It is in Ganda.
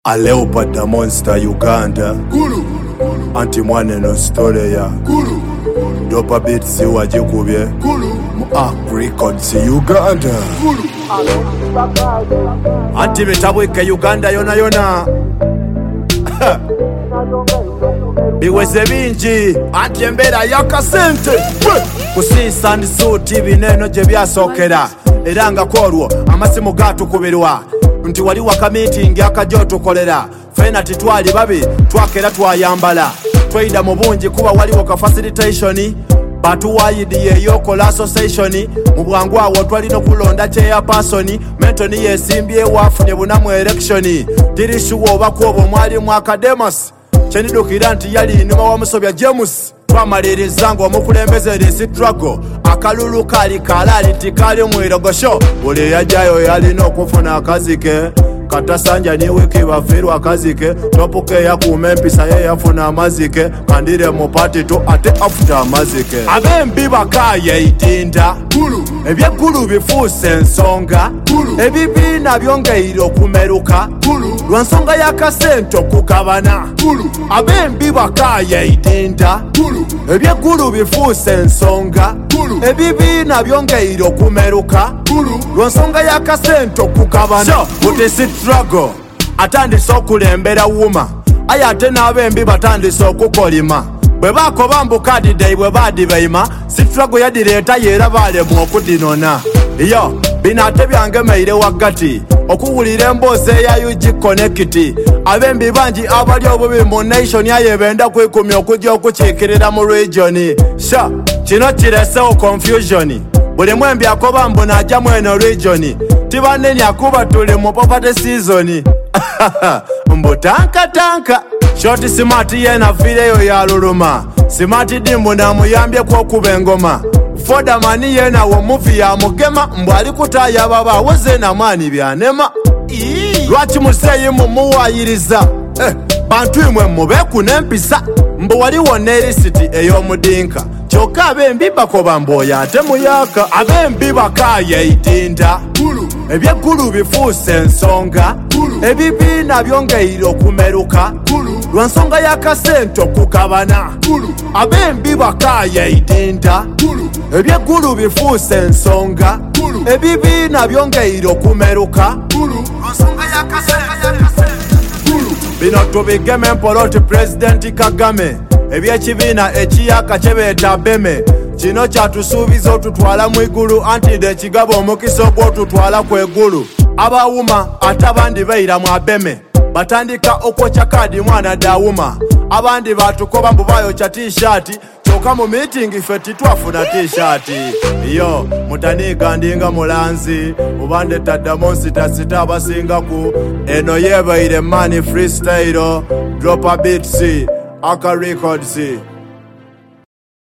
A leopard the monster Uganda Gulu Anti mwane no story ya Gulu Dopa beats wajikubye Gulu Mu Records Uganda Gulu Anti mitabwike Uganda yona yona Biweze bingi anti embera yakasente kusisa ndisuuti bineno gye byasokera era nga kwolwo amasimu gatukubirwa nti wali waka meeting akajotukolera fena titwali babi twakera twayambala tweyida mu bungi kuba waliwo ka facilitation batuwayidiye yokola association mu bwangu awo twalina okulonda chairperson mentoni yesimbye wafunye bunamu election tirishuwa obakwobo mwalimu Academus kyenidukira nti yali inuma wa Musobya James twamaliriza nga omukulembeze struggle akalulu kali kalali tikali mwirogosho buli yajjayo yalina okufuna akazike katasanja ni wiki bafirwa akazike topuke yakuuma empisa ye yafuna amazike kandire mu pati to ate afuta amazike abembi bakaye itinda ebyegulu bifuuse ensonga ebibiina byongeire okumeruka lwansonga y'akasente okugabana abembi bakaye itinda ebyegulu bifuuse ensonga ebibiina byongeire okumeruka lwansonga y'akasente okugabana struggle atandise okulembera wuma aye ate n'abembi batandise okukolima bwe bakoba mbukadidei bwe badibaima struggle yadireeta yeera balemu okudinona yo bino ate byangemeire waggati okuwulira emboozi eya UG Connect abembi bangi abali obubi mu nation aye benda kwekumya okujja okukiikirira mu region sha kino kiresewo confusion buli mwembi akoba mbu najja mweno region tibaneni akuba tuli mu poverty season mbu tanka shoti smart yena fireyo yaluluma smart dimbu namuyambye kwokuba engoma foda mani yena wo movie ya mugema mbu alikutaya baba woze na mani byanema lwaki museyi mumuwayiriza bantu imwe mubeku n'empisa mbu waliwo nerisiti ey'omudinka kyokka abembi bakoba mboya ate muyaka abembi bakaye itinda ebyegulu bifuuse ensonga ebibiina byongeire okumeruka lwansonga y'akasente okugabana abembi bakaye itinda ebyegulu bifuuse ensonga ebibiina byongeire okumeruka lwansonga y'akasente bino tubigeme mpoloti President Kagame ebyekibiina ekiyaka kyebeeta beme kino kyatusuubiza otutwala mu igulu anti de ekigabo omukisa ogw'otutwala ku egulu abawuma ate abandi bayira mu abeme batandika okwokya kaadi mwana dawuma abandi batukoba mbu bayokya t-shirt kyokka mu meeting ife titwafuna t-shirt yo mutaniika ndinga mulanzi ubande taddamonsitasita abasingaku eno yebaire mani freestyle dropa beats Aka Records